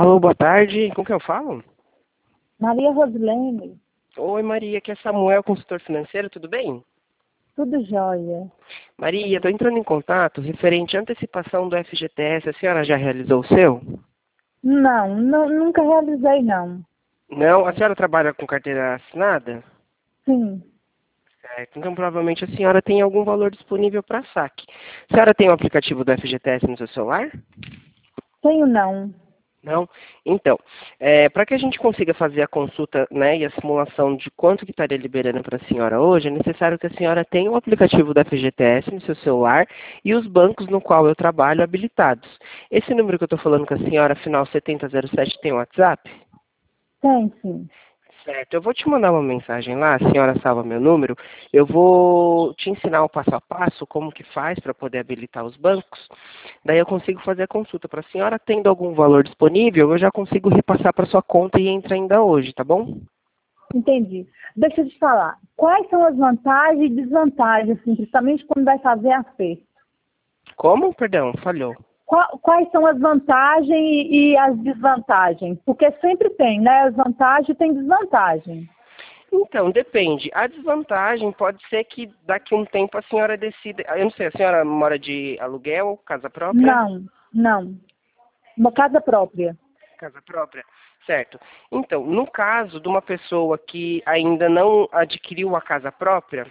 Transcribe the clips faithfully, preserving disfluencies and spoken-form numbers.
Alô, boa tarde. Com quem eu falo? Maria Rosilene. Oi, Maria, aqui é Samuel, consultor financeiro, tudo bem? Tudo jóia. Maria, estou entrando em contato referente à antecipação do F G T S. A senhora já realizou o seu? Não, nu- nunca realizei, não. Não? A senhora trabalha com carteira assinada? Sim, Certo. Então, provavelmente a senhora tem algum valor disponível para saque. A senhora tem o aplicativo do F G T S no seu celular? tenho não. Não? Então, para que a gente consiga fazer a consulta, né, e a simulação de quanto que estaria liberando para a senhora hoje, é necessário que a senhora tenha o aplicativo da F G T S no seu celular e os bancos no qual eu trabalho habilitados. Esse número que eu estou falando com a senhora, final setenta zero sete, tem o WhatsApp? Tem, sim. Certo, eu vou te mandar uma mensagem lá, a senhora salva meu número, eu vou te ensinar o passo a passo, como que faz para poder habilitar os bancos, daí eu consigo fazer a consulta para a senhora, tendo algum valor disponível, eu já consigo repassar para sua conta e entra ainda hoje, tá bom? Entendi. Deixa eu te falar. Quais são as vantagens e desvantagens, assim, principalmente quando vai fazer a F E? Como? Perdão, falhou. Qua- Quais são as vantagens e e as desvantagens? Porque sempre tem, né? As vantagens e tem desvantagem. Então, depende. A desvantagem pode ser que daqui a um tempo a senhora decida, eu não sei, a senhora mora de aluguel, casa própria? Não, não. Uma casa própria. Casa própria, certo. Então, no caso de uma pessoa que ainda não adquiriu a casa própria,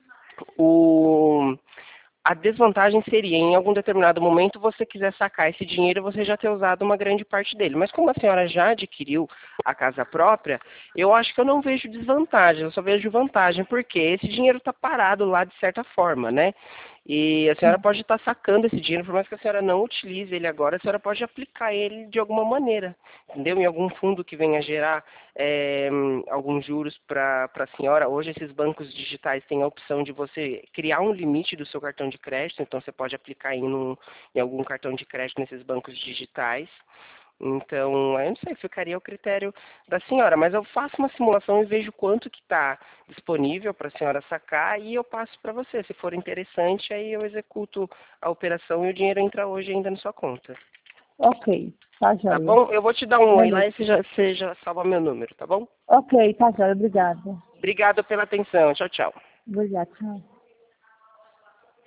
o, a desvantagem seria, em algum determinado momento, você quiser sacar esse dinheiro, você já ter usado uma grande parte dele. Mas como a senhora já adquiriu a casa própria, eu acho que eu não vejo desvantagem, eu só vejo vantagem, porque esse dinheiro está parado lá de certa forma, né? E a senhora pode estar sacando esse dinheiro, por mais que a senhora não utilize ele agora, a senhora pode aplicar ele de alguma maneira, entendeu? Em algum fundo que venha gerar é, alguns juros para a senhora. Hoje esses bancos digitais têm a opção de você criar um limite do seu cartão de crédito, então você pode aplicar em, um, em algum cartão de crédito nesses bancos digitais. Então, eu não sei, ficaria ao critério da senhora, mas eu faço uma simulação e vejo quanto que está disponível para a senhora sacar e eu passo para você. Se for interessante, aí eu executo a operação e o dinheiro entra hoje ainda na sua conta. Ok, tá Tá jóia. bom? Eu vou te dar um oi lá Beleza. e você já, você já salva meu número, tá bom? Ok, tá jóia. Obrigada. Obrigado pela atenção. Tchau, tchau. Obrigada, tchau.